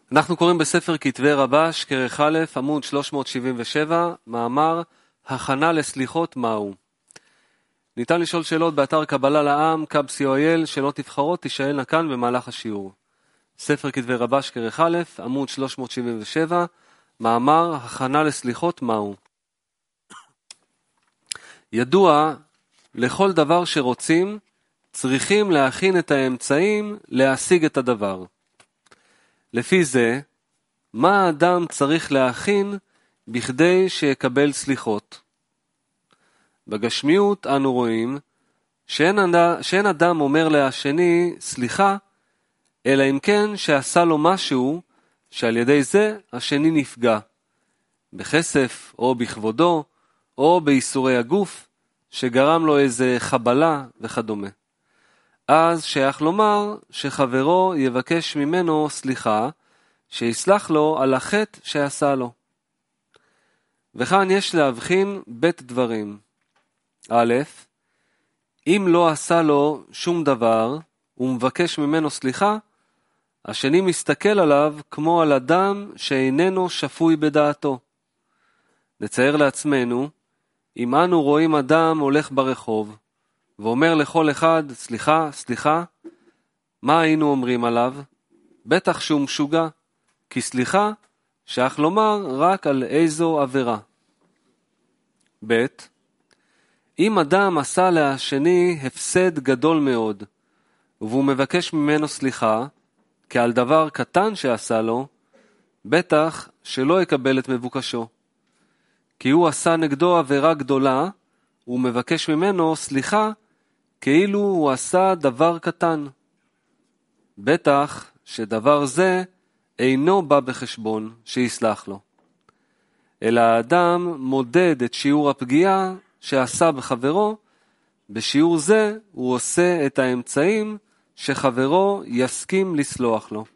אנחנו קוראים בספר כתבי רבש, כרך א', עמוד 377, מאמר הכנה לסליחות מהו. ניתן לשאול שאלות באתר קבלה לעם, קאב.co.il, שאלות נבחרות תישאלנה כאן במהלך השיעור. ספר כתבי רבש, כרך א', עמוד 377, מאמר הכנה לסליחות מהו. ידוע, לכל דבר שרוצים, צריכים להכין את האמצעים להשיג את הדבר. לפי זה, מה האדם צריך להכין בכדי שיקבל סליחות? בגשמיות אנו רואים שאין אדם אומר להשני סליחה, אלא אם כן שעשה לו משהו שעל ידי זה השני נפגע, בכסף או בכבודו או באיסורי הגוף, שגרם לו איזה חבלה וכדומה. אז שייך לומר שחברו יבקש ממנו סליחה, שיסלח לו על החטא שעשה לו. וכאן יש להבחין בית דברים. א', אם לא עשה לו שום דבר, ומבקש ממנו סליחה, השני מסתכל עליו כמו על אדם שאיננו שפוי בדעתו. נצייר לעצמנו, אם אנו רואים אדם הולך ברחוב, ואומר לכל אחד, סליחה, סליחה, מה היינו אומרים עליו? בטח שהוא משוגע, כי סליחה, שייך לומר רק על איזו עבירה. ב', אם אדם עשה לשני הפסד גדול מאוד, והוא מבקש ממנו סליחה, כעל דבר קטן שעשה לו, בטח שלא יקבל את מבוקשו. כי הוא עשה נגדו עבירה גדולה, הוא מבקש ממנו סליחה, כאילו הוא עשה דבר קטן. בטח שדבר זה אינו בא בחשבון שיסלח לו. אלא האדם מודד את שיעור הפגיעה שעשה בחברו, בשיעור זה הוא עושה את האמצעים שחברו יסכים לסלוח לו.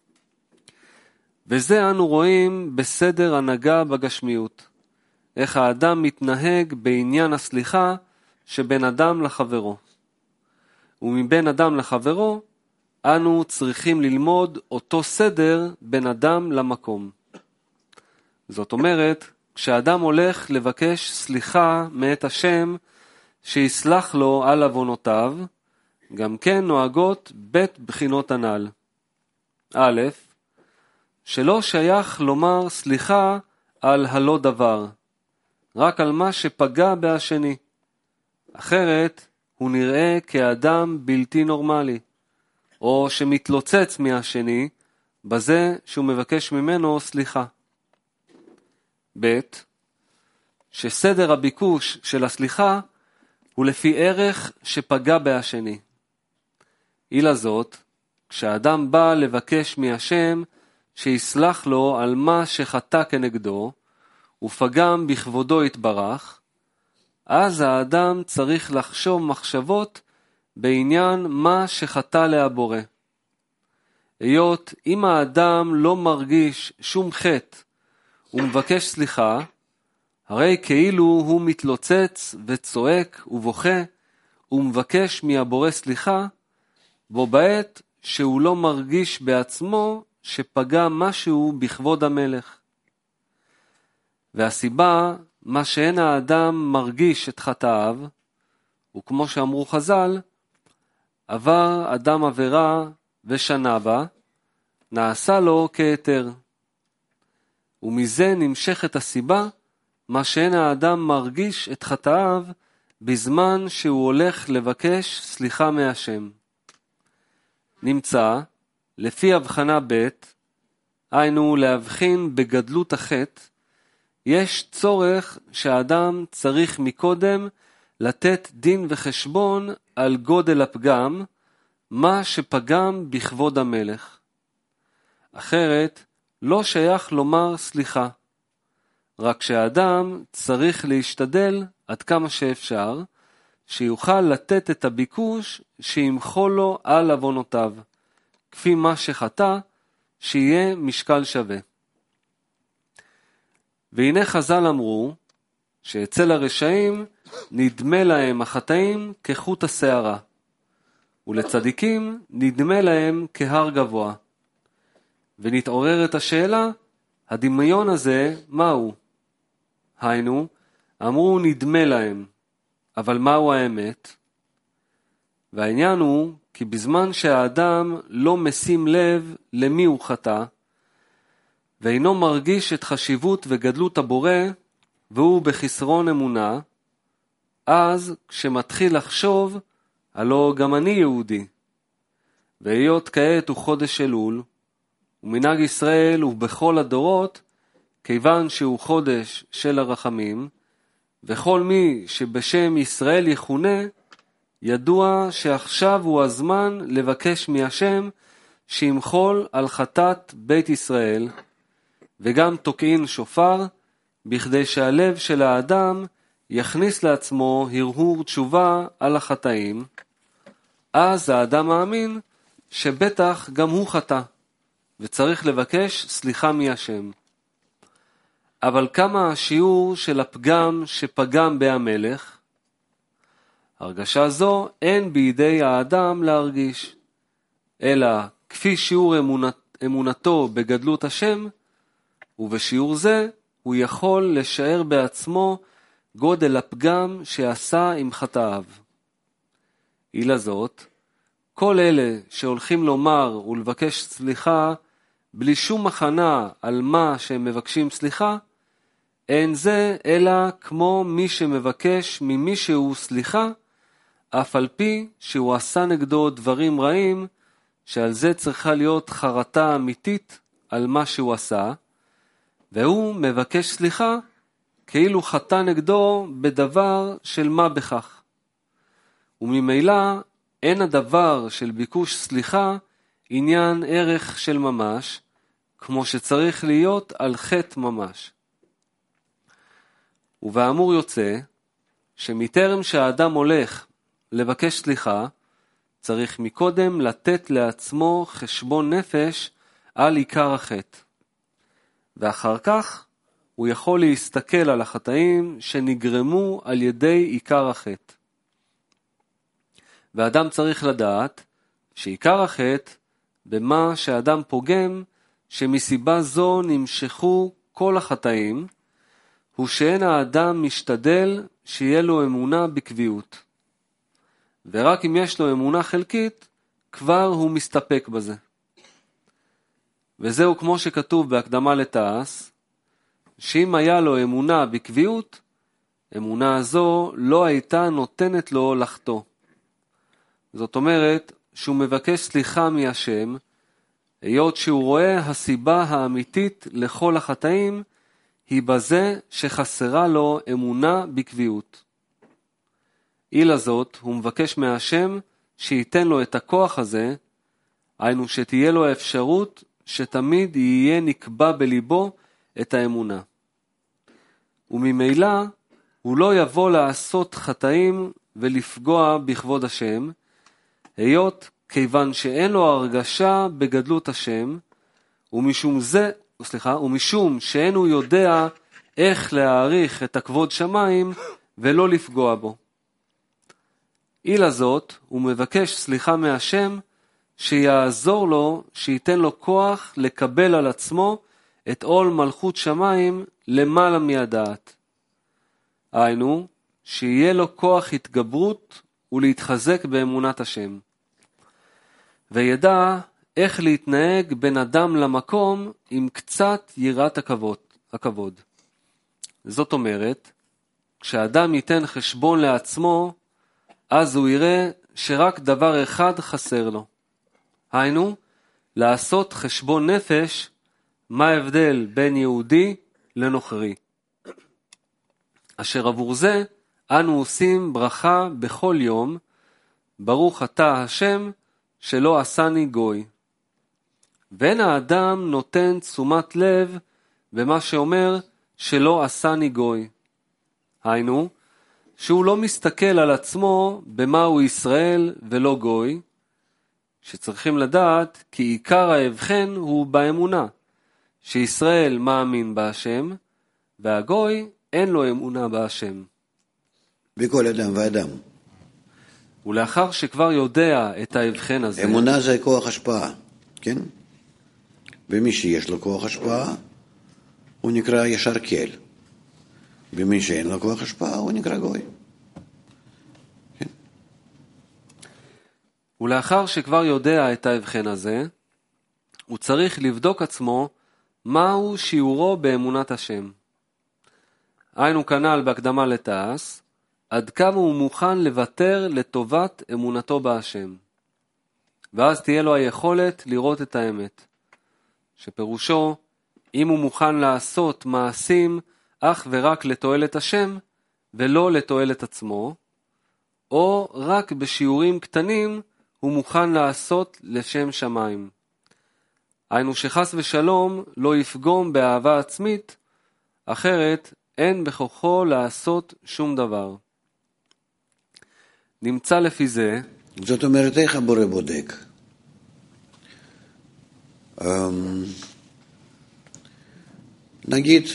וזה אנו רואים בסדר הנהגה בגשמיות, איך האדם מתנהג בעניין הסליחה שבין אדם לחברו. ומבין אדם לחברו, אנו צריכים ללמוד אותו סדר בין אדם למקום. זאת אומרת, כשאדם הולך לבקש סליחה מאת השם שיסלח לו על עוונותיו, גם כן נוהגות בית בחינות הנ"ל. א', שלא שייך לומר סליחה על הלא דבר, רק על מה שפגע בהשני. אחרת הוא נראה כאדם בלתי נורמלי, או שמתלוצץ מהשני בזה שהוא מבקש ממנו סליחה. ב', שסדר הביקוש של הסליחה הוא לפי ערך שפגע בהשני. אילה זאת, כשאדם בא לבקש מהשם שיסלח לו על מה שחטא כנגדו, ופגם בכבודו יתברך, אז האדם צריך לחשוב מחשבות בעניין מה שחטא להבורא. היות אם האדם לא מרגיש שום חטא ומבקש סליחה, הרי כאילו הוא מתלוצץ וצועק ובוכה ומבקש מהבורא סליחה, בו בעת שהוא לא מרגיש בעצמו שפגע משהו בכבוד המלך. והסיבה, מה שאין האדם מרגיש את חטאיו, וכמו שאמרו חז"ל, עבר אדם עבירה ושנה בה, נעשה לו כהיתר. ומזה נמשכת הסיבה, מה שאין האדם מרגיש את חטאיו, בזמן שהוא הולך לבקש סליחה מהשם. נמצא, לפי הבחנה ב', היינו להבחין בגדלות החטא, יש צורך שהאדם צריך מקודם לתת דין וחשבון על גודל הפגם, מה שפגם בכבוד המלך. אחרת לא שייך לומר סליחה, רק שהאדם צריך להשתדל עד כמה שאפשר, שיוכל לתת את הביקוש שימחול לו על עוונותיו, כפי מה שחטא, שיהיה משקל שווה. והנה חז"ל אמרו, שאצל הרשעים נדמה להם החטאים כחוט השערה, ולצדיקים נדמה להם כהר גבוה. ונתעוררת השאלה, הדמיון הזה מהו? היינו, אמרו נדמה להם, אבל מהו האמת? והעניין הוא כי בזמן שהאדם לא משים לב למי הוא חטא, ואינו מרגיש את חשיבות וגדלות הבורא, והוא בחסרון אמונה, אז כשמתחיל לחשוב, הלא גם אני יהודי. והיות כעת הוא חודש אלול, ומנהג ישראל הוא בכל הדורות, כיוון שהוא חודש של הרחמים, וכל מי שבשם ישראל יכונה, ידוע שעכשיו הוא הזמן לבקש מהשם שימחול על חטאת בית ישראל, וגם תוקעין שופר, בכדי שהלב של האדם יכניס לעצמו הרהור תשובה על החטאים, אז האדם מאמין שבטח גם הוא חטא, וצריך לבקש סליחה מהשם. אבל כמה השיעור של הפגם שפגם בהמלך? הרגשה זו אין בידי האדם להרגיש, אלא כפי שיעור אמונתו בגדלות השם, ובשיעור זה הוא יכול לשער בעצמו גודל הפגם שעשה עם חטאיו. אילה זאת, כל אלה שהולכים לומר ולבקש סליחה בלי שום הכנה על מה שהם מבקשים סליחה, אין זה אלא כמו מי שמבקש ממישהו סליחה, אף על פי שהוא עשה נגדו דברים רעים, שעל זה צריכה להיות חרטה אמיתית על מה שהוא עשה, והוא מבקש סליחה כאילו חטא נגדו בדבר של מה בכך. וממילא אין הדבר של ביקוש סליחה עניין ערך של ממש, כמו שצריך להיות על חטא ממש. ובאמור יוצא שמטרם שהאדם הולך לבקש סליחה, צריך מקודם לתת לעצמו חשבון נפש על עיקר החטא. ואחר כך הוא יכול להסתכל על החטאים שנגרמו על ידי עיקר החטא. ואדם צריך לדעת שעיקר החטא במה שאדם פוגם, שמסיבה זו נמשכו כל החטאים, הוא שאין האדם משתדל שיהיה לו אמונה בקביעות. ורק אם יש לו אמונה חלקית, כבר הוא מסתפק בזה. וזהו כמו שכתוב בהקדמה לתעש, שאם היה לו אמונה בקביעות, אמונה הזו לא הייתה נותנת לו לחטוא. זאת אומרת שהוא מבקש סליחה מהשם, היות שהוא רואה הסיבה האמיתית לכל החטאים, היא בזה שחסרה לו אמונה בקביעות. אילה זאת, הוא מבקש מהשם שייתן לו את הכוח הזה, היינו שתהיה לו האפשרות שתמיד יהיה נקבע בליבו את האמונה. וממילא הוא לא יבוא לעשות חטאים ולפגוע בכבוד השם, היות כיוון שאין לו הרגשה בגדלות השם, ומשום שאין הוא יודע איך להעריך את הכבוד שמיים ולא לפגוע בו. אילה זאת, הוא מבקש סליחה מהשם שיעזור לו, שייתן לו כוח לקבל על עצמו את עול מלכות שמיים למעלה מהדעת. היינו, שיהיה לו כוח התגברות ולהתחזק באמונת השם. וידע איך להתנהג בין אדם למקום עם קצת יראת הכבוד. זאת אומרת, כשאדם ייתן חשבון לעצמו, אז הוא יראה שרק דבר אחד חסר לו. היינו, לעשות חשבון נפש, מה ההבדל בין יהודי לנוכרי. אשר עבור זה, אנו עושים ברכה בכל יום, ברוך אתה השם שלא עשני גוי. ואין האדם נותן תשומת לב במה שאומר שלא עשני גוי. היינו, שהוא לא מסתכל על עצמו במה הוא ישראל ולא גוי, שצריכים לדעת כי עיקר ההבחן הוא באמונה, שישראל מאמין בהשם, והגוי אין לו אמונה בהשם. בכל אדם ואדם. ולאחר שכבר יודע את ההבחן הזה, אמונה זה כוח השפעה, כן? ומי שיש לו כוח השפעה, הוא נקרא ישר קל. ומי שאין לו כוח השפעה, הוא נקרא גוי. כן. ולאחר שכבר יודע את ההבחן הזה, הוא צריך לבדוק עצמו מהו שיעורו באמונת השם. היינו כנ"ל בהקדמה לתעש, עד כמה הוא מוכן לוותר לטובת אמונתו בהשם. ואז תהיה לו היכולת לראות את האמת. שפירושו, אם הוא מוכן לעשות מעשים אך ורק לתועלת השם, ולא לתועלת עצמו, או רק בשיעורים קטנים הוא מוכן לעשות לשם שמיים. היינו שחס ושלום לא יפגום באהבה עצמית, אחרת אין בכוחו לעשות שום דבר. נמצא לפי זה, זאת אומרת, איך הבורא בודק? נגיד,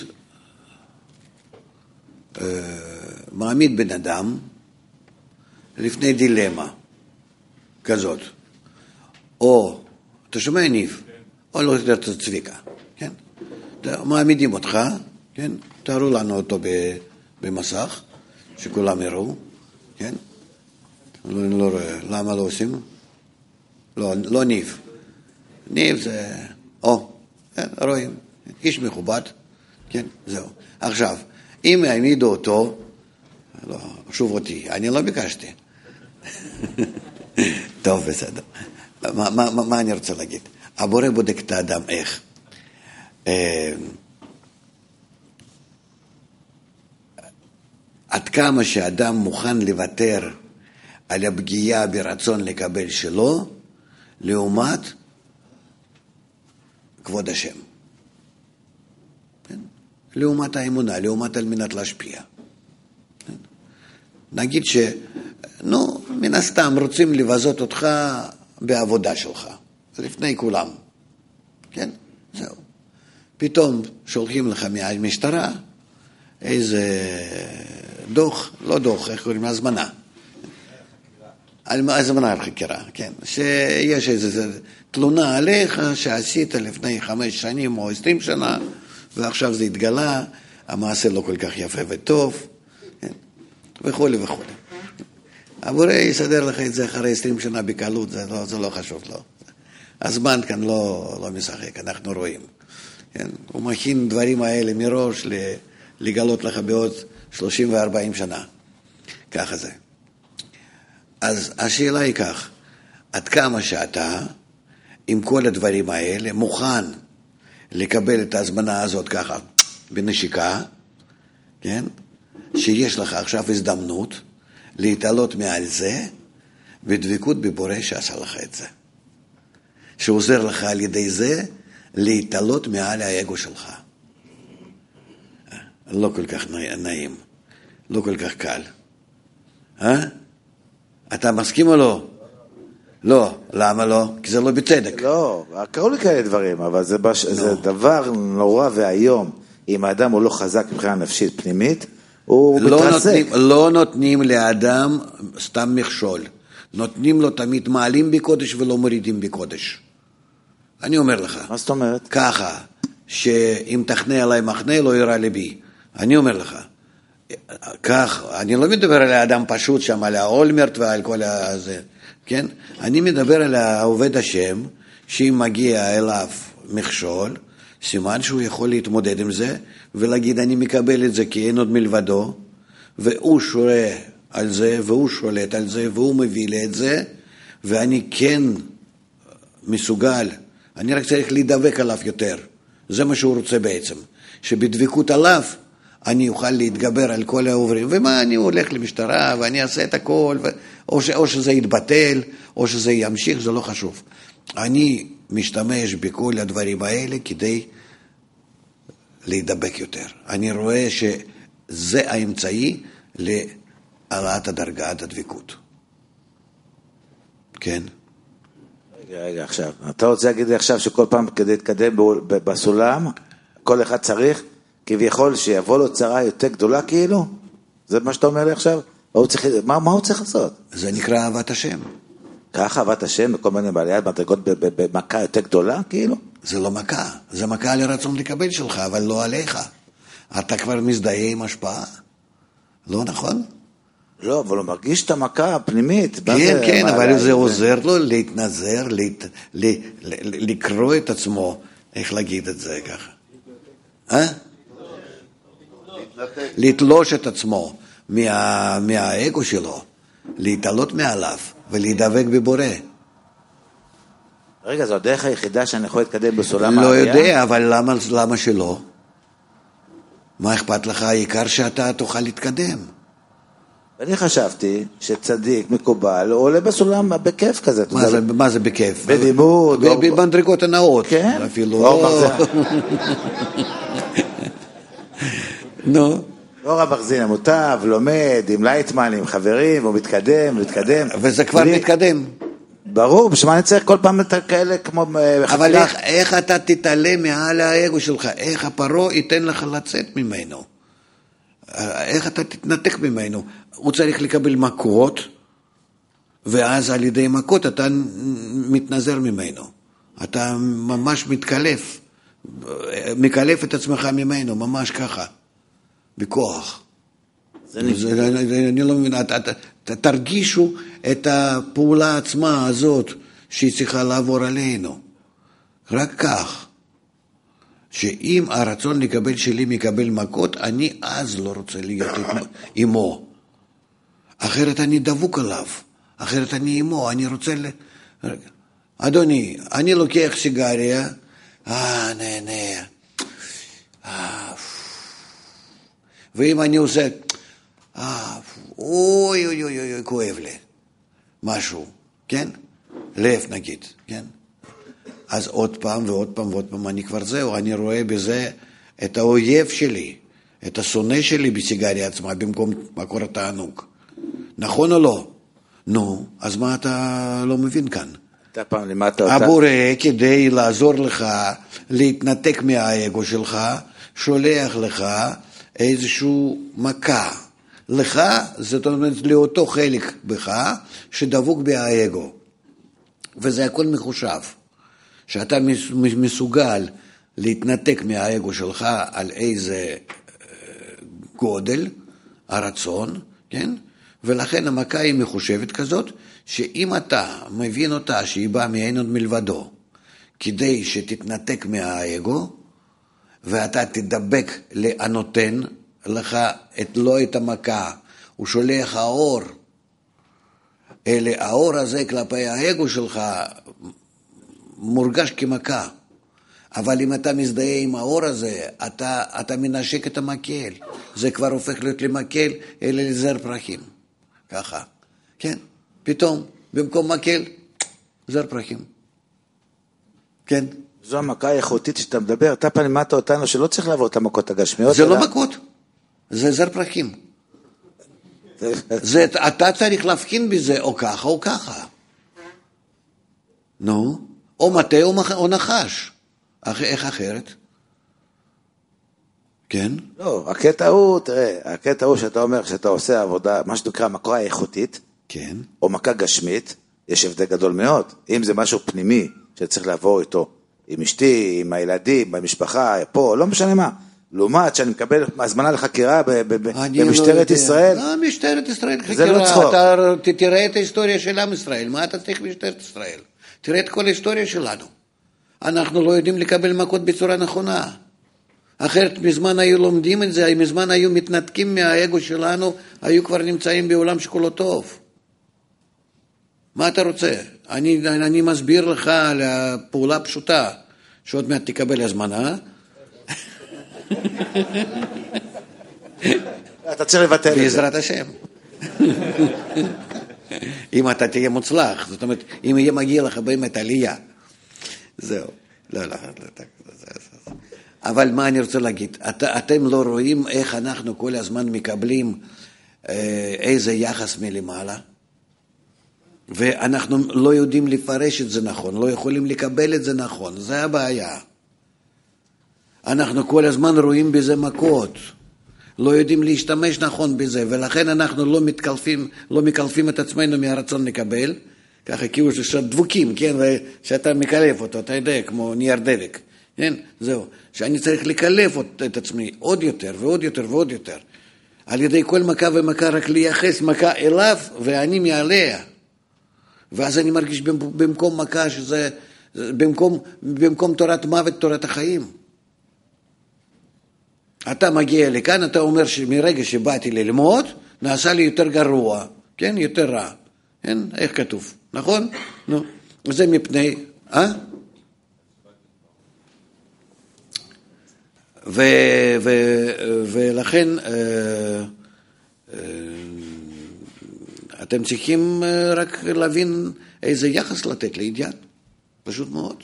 מעמיד בן אדם לפני דילמה כזאת, או, אתה שומע ניב? או לא יודע את צביקה, כן? מעמידים אותך, כן? תארו לנו אותו במסך, שכולם יראו, כן? לא רואה, למה לא עושים? לא ניב. ניב זה, כן, רואים, איש מכובד, כן, זהו. עכשיו, אם העמידו אותו, לא, שוב אותי, אני לא ביקשתי. טוב, בסדר. מה אני רוצה להגיד? הבורא בודק את האדם איך? עד כמה שאדם מוכן לוותר על הפגיעה ברצון לקבל שלו, לעומת כבוד השם. כן? לעומת האמונה, לעומת על מנת להשפיע. כן? נגיד מן הסתם רוצים לבזות אותך בעבודה שלך, לפני כולם. כן? זהו. פתאום שולחים לך מהמשטרה איזה דוח, לא דוח, איך קוראים? הזמנה. הזמנה על חקירה, כן. שיש איזו תלונה עליך שעשית לפני 5 שנים או 20 שנה, ועכשיו זה התגלה, המעשה לא כל כך יפה וטוב, כן? וכו' וכו'. הבורא יסדר לך את זה אחרי 20 שנה בקלות, זה לא חשוב לו. הזמן כאן לא משחק, אנחנו רואים. כן? הוא מכין דברים האלה מראש לגלות לך בעוד 30 ו-40 שנה. ככה זה. אז השאלה היא כך, עד כמה שאתה, עם כל הדברים האלה, מוכן לקבל את ההזמנה הזאת ככה, בנשיקה, כן? שיש לך עכשיו הזדמנות להתעלות מעל זה, בדבקות בבורא שעשה לך את זה. שעוזר לך על ידי זה להתעלות מעל האגו שלך. לא כל כך נעים, לא כל כך קל. אתה מסכים או לא? לא. למה לא? כי זה לא בצדק. לא, קראו לי כאלה דברים, אבל זה דבר נורא והיום. אם האדם הוא לא חזק מבחינה נפשית פנימית, הוא מתרסק. לא נותנים לאדם סתם מכשול. נותנים לו תמיד מעלים בקודש ולא מורידים בקודש. אני אומר לך. מה זאת אומרת? ככה, שאם תכנה עליי מחנה לא יראה לבי. אני אומר לך. כך, אני לא מדבר על האדם פשוט שם, על האולמרט ועל כל הזה, כן? אני מדבר על העובד השם, שאם מגיע אליו מכשול, סימן שהוא יכול להתמודד עם זה, ולהגיד אני מקבל את זה כי אין עוד מלבדו, והוא שורה על זה, והוא שולט על זה, והוא מביא לי את זה, ואני כן מסוגל, אני רק צריך להידבק עליו יותר. זה מה שהוא רוצה בעצם, שבדבקות עליו, אני אוכל להתגבר על כל העוברים, ומה אני הולך למשטרה, ואני אעשה את הכל, או שזה יתבטל, או שזה ימשיך, זה לא חשוב. אני משתמש בכל הדברים האלה כדי להידבק יותר. אני רואה שזה האמצעי להעלאת הדרגה, הדבקות. כן? רגע, עכשיו. אתה רוצה להגיד לי עכשיו שכל פעם כדי להתקדם בסולם, כל אחד צריך כביכול שיבוא לו צרה יותר גדולה כאילו? זה מה שאתה אומר לי עכשיו? מה הוא צריך לעשות? זה נקרא אהבת השם. ככה אהבת השם, בכל מיני בעליית מדרגות במכה יותר גדולה כאילו? זה לא מכה, זה מכה על הרצון לקבל שלך, אבל לא עליך. אתה כבר מזדהה עם השפעה, לא נכון? לא, אבל הוא מרגיש את המכה הפנימית. כן, כן, אבל זה עוזר לו להתנזר, לקרוא את עצמו, איך להגיד את זה ככה? לתלוש את עצמו מהאגו שלו, להתעלות מעליו ולהידבק בבורא. רגע, זו הדרך היחידה שאני יכול להתקדם בסולם לא העלייה? יודע, אבל למה שלא? מה אכפת לך? העיקר שאתה תוכל להתקדם. אני חשבתי שצדיק מקובל עולה בסולם בכיף כזה. מה זה בכיף? בלימוד. במדרגות הנאות. כן. אפילו. נו. אור המחזין המוטב, לומד עם לייטמן, עם חברים, הוא מתקדם. וזה כבר מתקדם. ברור, בשביל מה אני צריך כל פעם את כאלה כמו... אבל איך אתה תתעלם מעל האגו שלך? איך הפרו ייתן לך לצאת ממנו? איך אתה תתנתק ממנו? הוא צריך לקבל מכות, ואז על ידי מכות אתה מתנזר ממנו. אתה ממש מקלף את עצמך ממנו, ממש ככה, בכוח. אני לא מבין, תרגישו את הפעולה עצמה הזאת שהיא צריכה לעבור עלינו. רק כך, שאם הרצון לקבל שלי מקבל מכות, אני אז לא רוצה להיות עמו. אחרת אני דבוק עליו, אחרת אני עמו, אני רוצה... אדוני, אני לוקח סיגריה, נהנה, ואם אני עושה... אוי, כואב לי, משהו, כן? לב נגיד, כן? אז עוד פעם ועוד פעם אני כבר זהו, אני רואה בזה את האויב שלי, את השונא שלי בסיגריה עצמה, במקום מקור התענוג. נכון או לא? נו, אז מה אתה לא מבין כאן? אתה פעם לימדת אותה? הבורא, כדי לעזור לך להתנתק מהאגו שלך, שולח לך איזשהו מכה. לך, זאת אומרת, לאותו חלק בך, שדבוק באגו. וזה הכל מחושב. שאתה מסוגל להתנתק מהאגו שלך על איזה גודל, הרצון, כן? ולכן המכה היא מחושבת כזאת, שאם אתה מבין אותה שהיא באה מאין עוד מלבדו, כדי שתתנתק מהאגו, ואתה תדבק הנותן לך לא את המכה, הוא שולח האור, אלה האור הזה כלפי האגו שלך מורגש כמכה, אבל אם אתה מזדהה עם האור הזה, אתה מנשק את המקל, זה כבר הופך להיות למקל, אלה לזר פרחים, ככה, כן, פתאום, במקום מקל, זר פרחים, כן. זו המכה האיכותית שאתה מדבר, אתה פעם לימדת אותנו שלא צריך לעבור את המכות הגשמיות. זה לא מכות, זה זר פרחים. אתה צריך להבחין בזה או ככה או ככה. נו, או מטה או נחש. איך אחרת? כן? לא, הקטע הוא, תראה, הקטע הוא שאתה אומר שאתה עושה עבודה, מה שנקרא מכה איכותית, כן. או מכה גשמית, יש הבדל גדול מאוד. אם זה משהו פנימי שצריך לעבור איתו, עם אשתי, עם הילדים, במשפחה, פה, לא משנה מה. לעומת שאני מקבל הזמנה לחקירה במשטרת ישראל. לא, משטרת ישראל חקירה. זה לא צחוק. אתה תראה את ההיסטוריה של עם ישראל. מה אתה צריך משטרת ישראל? תראה את כל ההיסטוריה שלנו. אנחנו לא יודעים לקבל מכות בצורה נכונה. אחרת מזמן היו לומדים את זה, מזמן היו מתנתקים מהאגו שלנו, היו כבר נמצאים בעולם שכולו טוב. מה אתה רוצה? אני מסביר לך על הפעולה פשוטה, שעוד מעט תקבל הזמנה. אתה צריך לבטל את זה. בעזרת השם. אם אתה תהיה מוצלח, זאת אומרת, אם יהיה מגיע לך באמת עלייה. זהו. לא. אבל מה אני רוצה להגיד? אתם לא רואים איך אנחנו כל הזמן מקבלים איזה יחס מלמעלה? ואנחנו לא יודעים לפרש את זה נכון, לא יכולים לקבל את זה נכון, זה הבעיה. אנחנו כל הזמן רואים בזה מכות, לא יודעים להשתמש נכון בזה, ולכן אנחנו לא מקלפים את עצמנו מהרצון לקבל, ככה כאילו שדבוקים, כן, ושאתה מקלף אותו, אתה יודע, כמו נייר דלק, כן, זהו, שאני צריך לקלף את עצמי עוד יותר ועוד יותר ועוד יותר, על ידי כל מכה ומכה רק לייחס מכה אליו ואני מעליה, ואז אני מרגיש במקום מכה שזה, במקום תורת מוות, תורת החיים. אתה מגיע לכאן, אתה אומר שמרגע שבאתי ללמוד, נעשה לי יותר גרוע, כן, יותר רע, כן, איך כתוב, נכון? נו, זה מפני, ולכן אתם צריכים רק להבין איזה יחס לתת לידיעת, פשוט מאוד.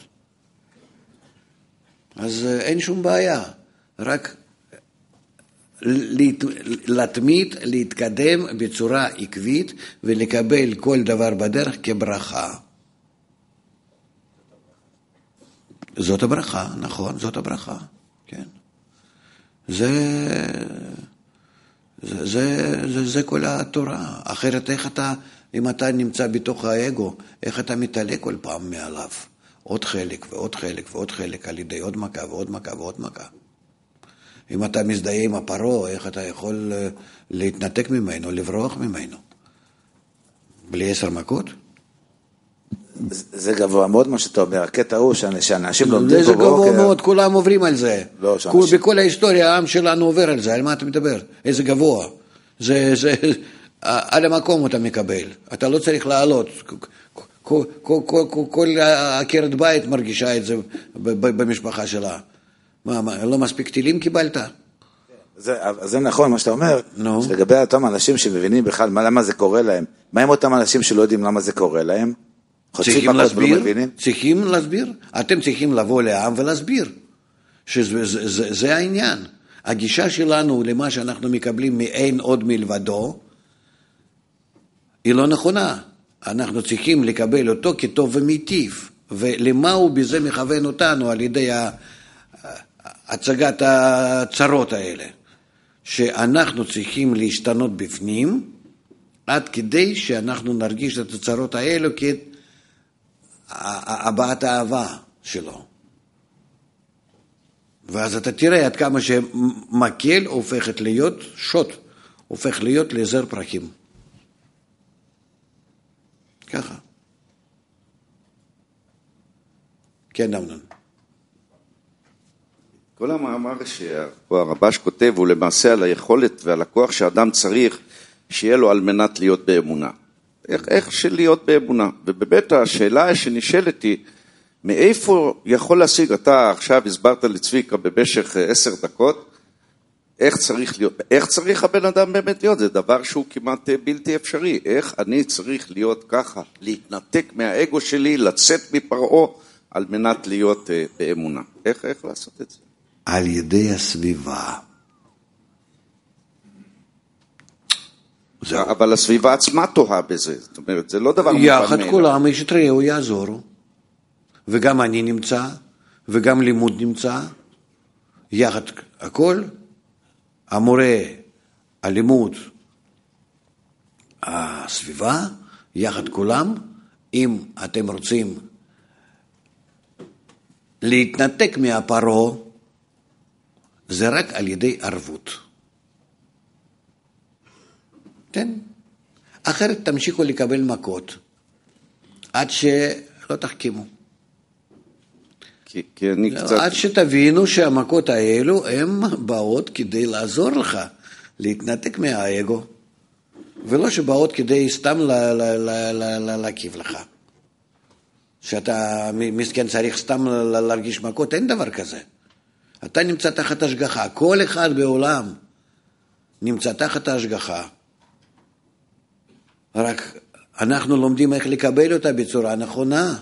אז אין שום בעיה, רק להתמיד, להתקדם בצורה עקבית ולקבל כל דבר בדרך כברכה. זאת הברכה, נכון, זאת הברכה, כן. זה כל התורה. אחרת איך אתה, אם אתה נמצא בתוך האגו, איך אתה מתעלה כל פעם מעליו? עוד חלק ועוד חלק ועוד חלק על ידי עוד מכה ועוד מכה ועוד מכה. אם אתה מזדהה עם הפרו, איך אתה יכול להתנתק ממנו, לברוח ממנו? בלי 10 מכות? זה גבוה מאוד מה שאתה אומר, הקטע הוא שאנשים לומדים זה גבוה מאוד, כולם עוברים על זה. בכל ההיסטוריה העם שלנו עובר על זה, על מה אתה מדבר? איזה גבוה. על המקום אתה מקבל, אתה לא צריך לעלות. כל עקרת בית מרגישה את זה במשפחה שלה. מה, לא מספיק טילים קיבלת? זה נכון מה שאתה אומר, לגבי אותם אנשים שמבינים בכלל למה זה קורה להם, מה הם אותם אנשים שלא יודעים למה זה קורה להם? צריכים להסביר, אתם צריכים לבוא לעם ולהסביר, שזה העניין. הגישה שלנו למה שאנחנו מקבלים מאין עוד מלבדו, היא לא נכונה. אנחנו צריכים לקבל אותו כטוב ומיטיב, ולמה הוא בזה מכוון אותנו על ידי הצגת הצרות האלה, שאנחנו צריכים להשתנות בפנים, עד כדי שאנחנו נרגיש את הצרות האלו כהבעת האהבה שלו. ואז אתה תראה עד כמה שמקל הופכת להיות שוט, הופך להיות לזר פרחים. ככה. כן, אמנון. כל המאמר שהרבש כותב הוא למעשה על היכולת ועל הכוח שאדם צריך שיהיה לו על מנת להיות באמונה. איך להיות באמונה? ובאמת השאלה שנשאלת היא, מאיפה יכול להשיג, אתה עכשיו הסברת לצביקה במשך 10 דקות, איך צריך הבן אדם באמת להיות? זה דבר שהוא כמעט בלתי אפשרי. איך אני צריך להיות ככה, להתנתק מהאגו שלי, לצאת מפרעו, על מנת להיות באמונה. איך לעשות את זה? על ידי הסביבה. אבל הסביבה עצמה תוהה בזה. זאת אומרת, זה לא דבר מובן מאליו. יחד כולם ישתריעו, יעזורו. וגם אני נמצא, וגם לימוד נמצא. יחד הכל. המורה, הלימוד, הסביבה, יחד כולם. אם אתם רוצים להתנתק מהפרו, זה רק על ידי ערבות. כן? אחרת תמשיכו לקבל מכות, עד שלא תחכימו. עד שתבינו שהמכות האלו הן באות כדי לעזור לך להתנתק מהאגו, ולא שבאות כדי סתם להקיב לך. שאתה מסכן צריך סתם להרגיש מכות, אין דבר כזה. אתה נמצא תחת השגחה, כל אחד בעולם נמצא תחת ההשגחה. רק אנחנו לומדים איך לקבל אותה בצורה נכונה.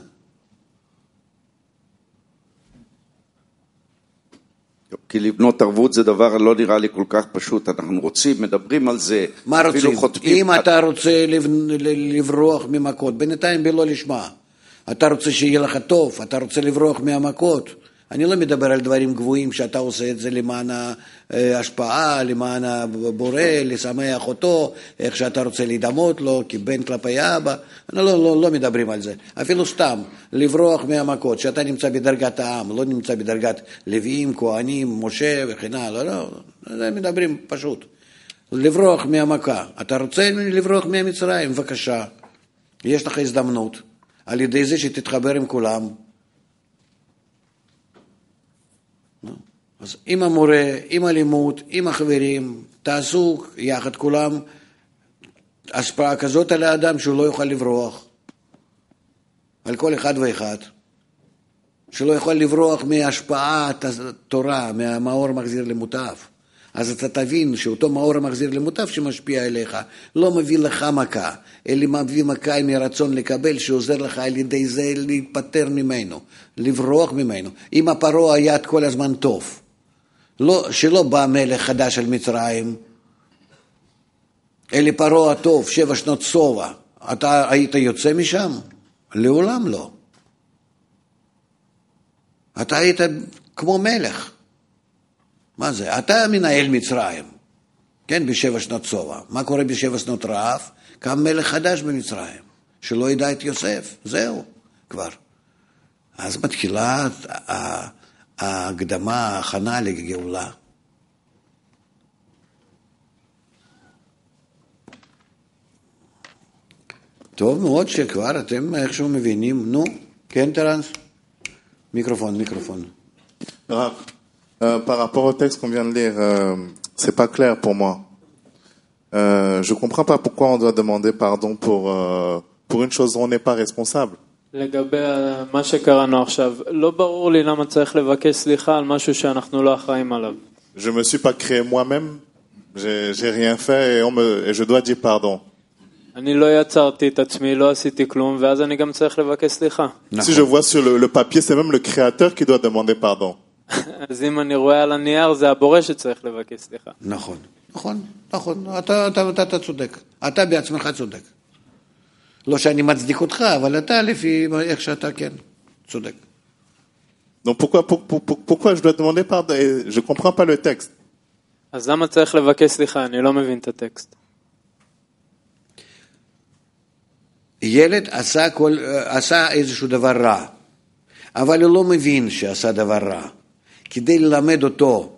כי לבנות ערבות זה דבר לא נראה לי כל כך פשוט, אנחנו רוצים, מדברים על זה. מה רוצים? אם אתה רוצה לברוח ממכות, בינתיים בלא לשמה. אתה רוצה שיהיה לך טוב, אתה רוצה לברוח מהמכות, אני לא מדבר על דברים גבוהים שאתה עושה את זה למען ההשפעה, למען הבורא, לשמח אותו, איך שאתה רוצה להידמות לו, כבן כלפי אבא. לא מדברים על זה. אפילו סתם, לברוח מהמכות, שאתה נמצא בדרגת העם, לא נמצא בדרגת לוויים, כהנים, משה וכן הלאה. לא, זה מדברים פשוט. לברוח מהמכה. אתה רוצה לברוח מהמצרים? בבקשה. יש לך הזדמנות. על ידי זה שתתחבר עם כולם. אז עם המורה, עם הלימוד, עם החברים, תעשו יחד כולם השפעה כזאת על האדם שהוא לא יוכל לברוח. על כל אחד ואחד. שלא יכול לברוח מהשפעת התורה, מהמאור מחזיר למוטב. אז אתה תבין שאותו מאור המחזיר למוטב שמשפיע אליך, לא מביא לך מכה, אלא מביא מכה מרצון לקבל, שעוזר לך על ידי זה להתפטר ממנו, לברוח ממנו. אם הפרעה היה כל הזמן טוב, שלא בא מלך חדש על מצרים, אלא פרעה טוב, 7 שנות סובה, אתה היית יוצא משם? לעולם לא. אתה היית כמו מלך. מה זה? אתה מנהל מצרים, כן, ב7 שנות סובה. מה קורה ב7 שנות רעב? קם מלך חדש במצרים, שלא ידע את יוסף. זהו, כבר. אז מתחילה ההקדמה, ההכנה לגאולה. טוב מאוד שכבר אתם איכשהו מבינים. נו, כן, טרנס? מיקרופון. Rav, par rapport au texte qu'on vient de lire, c'est pas clair pour moi. Je comprends pas pourquoi on doit demander pardon pour une chose dont on n'est pas responsable. לגבי מה שקראנו עכשיו, לא ברור לי למה צריך לבקש סליחה על משהו שאנחנו לא אחראים עליו. Je me suis pas créé moi-même, j'ai rien fait et je dois dire pardon. אני לא יצרתי את עצמי, לא עשיתי כלום, ואז אני גם צריך לבקש סליחה. Si je vois sur le papier, c'est même le créateur qui doit demander pardon. אז אם אני רואה על הנייר, זה הבורא שצריך לבקש סליחה. נכון. אתה צודק. אתה בעצמך צודק. לא שאני מצדיק אותך, אבל אתה לפי איך שאתה כן צודק. Donc pourquoi je dois demander pardon? Je comprends pas le texte. אז למה צריך לבקש סליחה? אני לא מבין את הטקסט. ילד עשה איזשהו דבר רע, אבל הוא לא מבין שעשה דבר רע. כדי ללמד אותו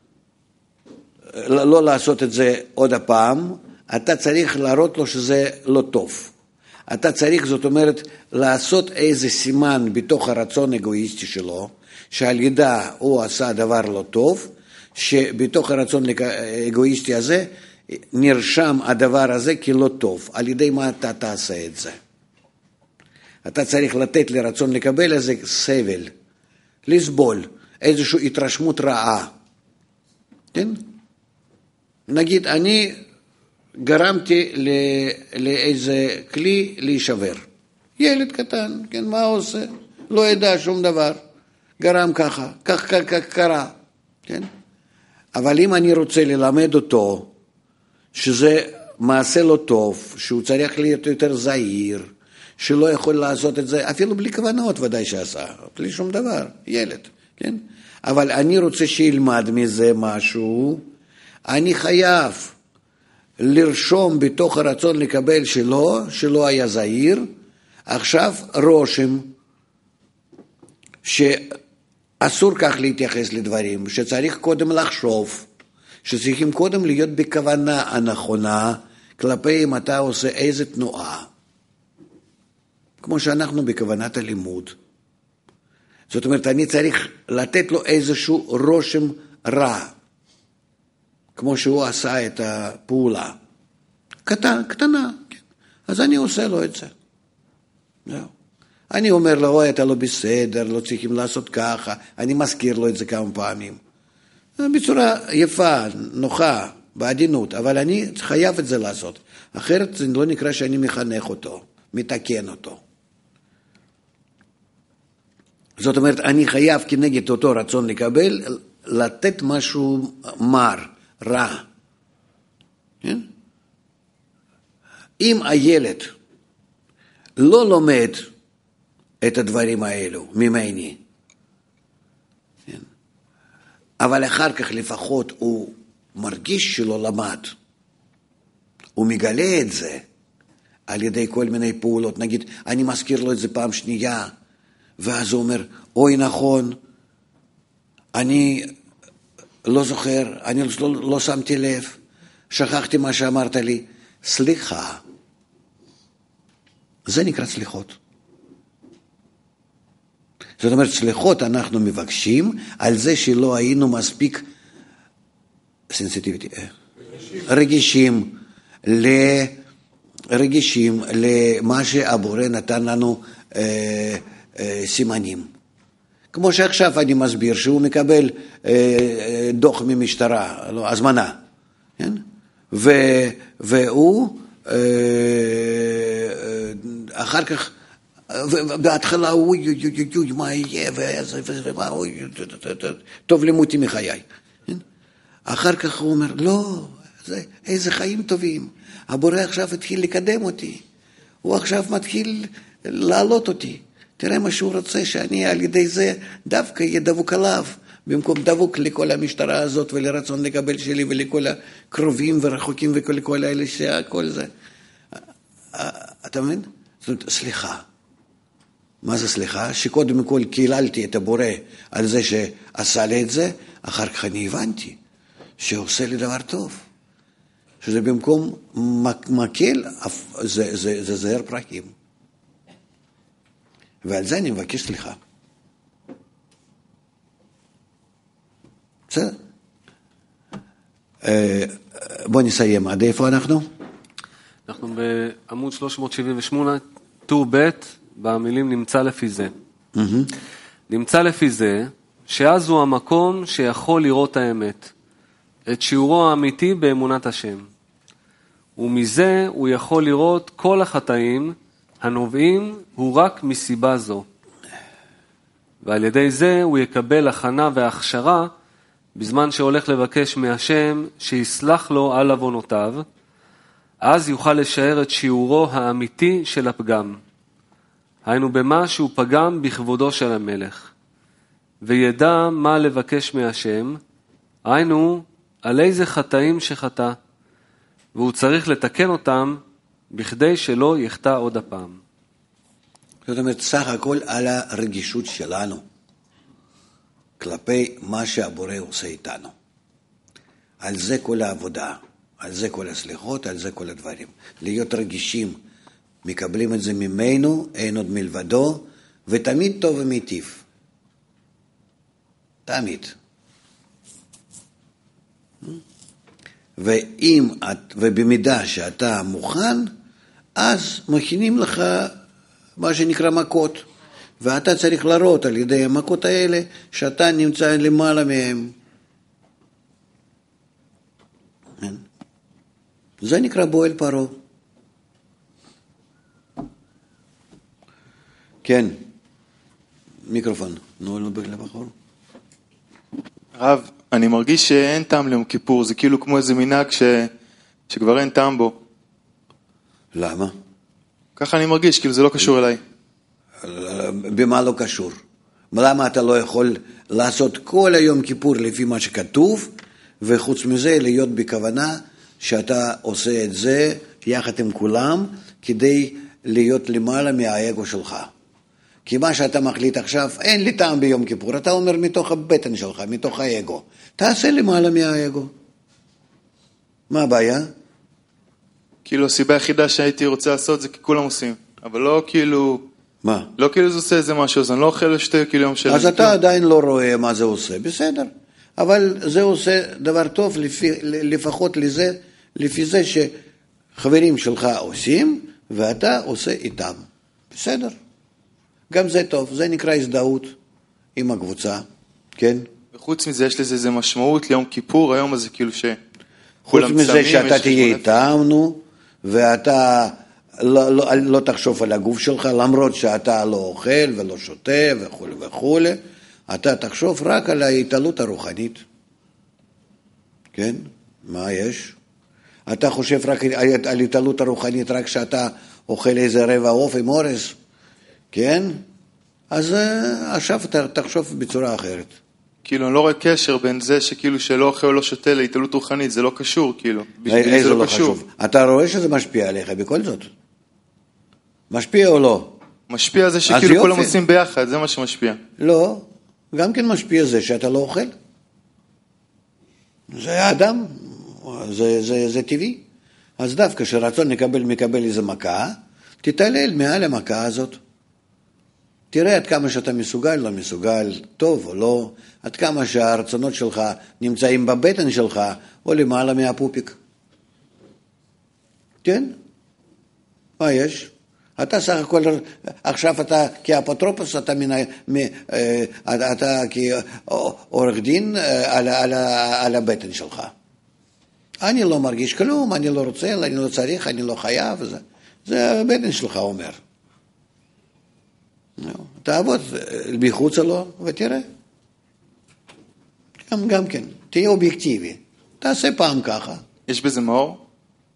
לא לעשות את זה עוד הפעם, אתה צריך להראות לו שזה לא טוב. אתה צריך, זאת אומרת, לעשות איזה סימן בתוך הרצון האגואיסטי שלו, שעל ידה הוא עשה דבר לא טוב, שבתוך הרצון האגואיסטי הזה נרשם הדבר הזה כלא טוב. על ידי מה אתה תעשה את זה? אתה צריך לתת לרצון לקבל איזה סבל, לסבול, איזושהי התרשמות רעה. כן? נגיד, אני גרמתי לאיזה כלי להישבר. ילד קטן, כן, מה הוא עושה? לא ידע שום דבר. גרם ככה, כך קרה. כן? אבל אם אני רוצה ללמד אותו שזה מעשה לא טוב, שהוא צריך להיות יותר זהיר, שלא יכול לעשות את זה, אפילו בלי כוונות ודאי שעשה, בלי שום דבר, ילד, כן? אבל אני רוצה שילמד מזה משהו, אני חייב לרשום בתוך הרצון לקבל שלא היה זהיר, עכשיו רושם שאסור כך להתייחס לדברים, שצריך קודם לחשוב, שצריכים קודם להיות בכוונה הנכונה, כלפי אם אתה עושה איזה תנועה. כמו שאנחנו בכוונת הלימוד. זאת אומרת, אני צריך לתת לו איזשהו רושם רע, כמו שהוא עשה את הפעולה. קטנה, כן. אז אני עושה לו את זה. זהו. אני אומר לו, אוי, אתה לא בסדר, לא צריכים לעשות ככה, אני מזכיר לו את זה כמה פעמים. בצורה יפה, נוחה, בעדינות, אבל אני חייב את זה לעשות. אחרת זה לא נקרא שאני מחנך אותו, מתקן אותו. זאת אומרת, אני חייב כנגד אותו רצון לקבל, לתת משהו מר, רע. כן? אם הילד לא לומד את הדברים האלו ממני, אבל אחר כך לפחות הוא מרגיש שלא למד. הוא מגלה את זה על ידי כל מיני פעולות. נגיד, אני מזכיר לו את זה פעם שנייה, ואז הוא אומר, אוי נכון, אני לא זוכר, אני לא שמתי לב, שכחתי מה שאמרת לי, סליחה. זה נקרא סליחות. זאת אומרת, סליחות אנחנו מבקשים על זה שלא היינו מספיק רגישים למה שהבורא נתן לנו סימנים. כמו שעכשיו אני מסביר שהוא מקבל דוח ממשטרה, לא, הזמנה, כן? והוא אחר כך, בהתחלה הוא מה יהיה, טוב למותי מחיי. אחר כך הוא אומר, לא, איזה חיים טובים, הבורא עכשיו התחיל לקדם אותי, הוא עכשיו מתחיל לעלות אותי, תראה מה שהוא רוצה, שאני על ידי זה דווקא יהיה דבוק עליו, במקום דבוק לכל המשטרה הזאת ולרצון לקבל שלי ולכל הקרובים ורחוקים וכל האלה שהכל זה. אתה מבין? זאת אומרת, סליחה. מה זה סליחה? שקודם כל קיללתי את הבורא על זה שעשה לי את זה, אחר כך אני הבנתי שעושה לי דבר טוב. שזה במקום מקל, זה זהר פרקים. ועל זה אני מבקש סליחה. בסדר? בוא נסיים. עד איפה אנחנו? אנחנו בעמוד 378, טור ב', במילים נמצא לפי זה. נמצא לפי זה, שאז הוא המקום שיכול לראות האמת, את שיעורו האמיתי באמונת השם. ומזה הוא יכול לראות כל החטאים הנובעים הוא רק מסיבה זו. ועל ידי זה הוא יקבל הכנה והכשרה בזמן שהולך לבקש מהשם שיסלח לו על עוונותיו, אז יוכל לשער את שיעורו האמיתי של הפגם. היינו במה שהוא פגם בכבודו של המלך. וידע מה לבקש מהשם, היינו על איזה חטאים שחטא, והוא צריך לתקן אותם בכדי שלא יחטא עוד הפעם. זאת אומרת, סך הכל על הרגישות שלנו, כלפי מה שהבורא עושה איתנו. על זה כל העבודה, על זה כל הסליחות, על זה כל הדברים. להיות רגישים, מקבלים את זה ממנו, אין עוד מלבדו, ותמיד טוב ומיטיב. תמיד. ובמידה שאתה מוכן, אז מכינים לך מה שנקרא מכות, ואתה צריך לראות על ידי המכות האלה שאתה נמצא למעלה מהם. זה נקרא בועל פרעה. כן, מיקרופון. נו, לבחור. רב, אני מרגיש שאין טעם ליום כיפור, זה כאילו כמו איזה מנהג שכבר אין טעם בו. למה? ככה אני מרגיש, כאילו זה לא קשור אליי. במה לא קשור? למה אתה לא יכול לעשות כל היום כיפור לפי מה שכתוב, וחוץ מזה להיות בכוונה שאתה עושה את זה יחד עם כולם, כדי להיות למעלה מהאגו שלך. כי מה שאתה מחליט עכשיו, אין לי טעם ביום כיפור, אתה אומר מתוך הבטן שלך, מתוך האגו. תעשה למעלה מהאגו. מה הבעיה? כאילו הסיבה היחידה שהייתי רוצה לעשות זה כי כולם עושים, אבל לא כאילו... מה? לא כאילו זה עושה איזה משהו, אז אני לא אוכל לשתי כאילו יום שלם. אז אתה עדיין לא רואה מה זה עושה, בסדר. אבל זה עושה דבר טוב, לפחות לזה, לפי זה שחברים שלך עושים, ואתה עושה איתם. בסדר. גם זה טוב, זה נקרא הזדהות עם הקבוצה, כן? וחוץ מזה יש לזה איזה משמעות ליום כיפור, היום הזה כאילו חוץ מזה שאתה תהיה איתם, ואתה לא תחשוב על הגוף שלך, למרות שאתה לא אוכל ולא שותה וכו' וכו', אתה תחשוב רק על ההתעלות הרוחנית. כן? מה יש? אתה חושב רק על ההתעלות הרוחנית רק שאתה אוכל איזה רבע עוף עם אורז, כן? אז עכשיו תחשוב בצורה אחרת. כאילו, אני לא רואה קשר בין זה שכאילו שלא אוכל או לא שותה להתעלות רוחנית, זה לא קשור, כאילו. בשבילי זה לא קשור. אתה רואה שזה משפיע עליך בכל זאת? משפיע או לא? משפיע זה שכאילו כולם עושים ביחד, זה מה שמשפיע. לא, גם כן משפיע זה שאתה לא אוכל. זה האדם, זה טבעי. אז דווקא שרצון מקבל איזה מכה, תתעלל מעל המכה הזאת. תראה עד כמה שאתה מסוגל, לא מסוגל, טוב או לא, עד כמה שהרצונות שלך נמצאים בבטן שלך, או למעלה מהפופיק. כן? מה יש? אתה סך הכל, עכשיו אתה כאפוטרופוס, אתה כעורך דין על הבטן שלך. אני לא מרגיש כלום, אני לא רוצה, אני לא צריך, אני לא חייב, זה הבטן שלך אומר. תעבוד בחוץ לו ותראה. גם כן, תהיה אובייקטיבי. תעשה פעם ככה. יש בזה מאור?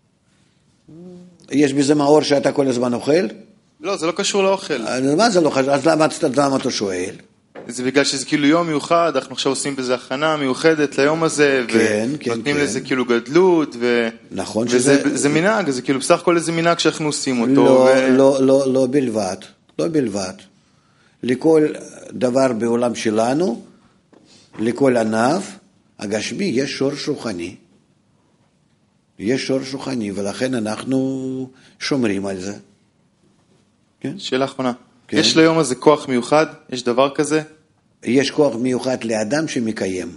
יש בזה מאור שאתה כל הזמן אוכל? לא, זה לא קשור לאוכל. מה זה לא חשוב? אז למה אתה שואל? זה בגלל שזה כאילו יום מיוחד, אנחנו עכשיו עושים בזה הכנה מיוחדת ליום הזה, ונותנים לזה כאילו גדלות, נכון וזה מנהג, זה כאילו בסך הכל איזה מנהג שאנחנו עושים אותו. לא בלבד. לכל דבר בעולם שלנו, לכל ענף, הגשמי יש שורש רוחני. יש שורש רוחני, ולכן אנחנו שומרים על זה. כן? שאלה אחרונה. כן. יש ליום הזה כוח מיוחד? יש דבר כזה? יש כוח מיוחד לאדם שמקיים.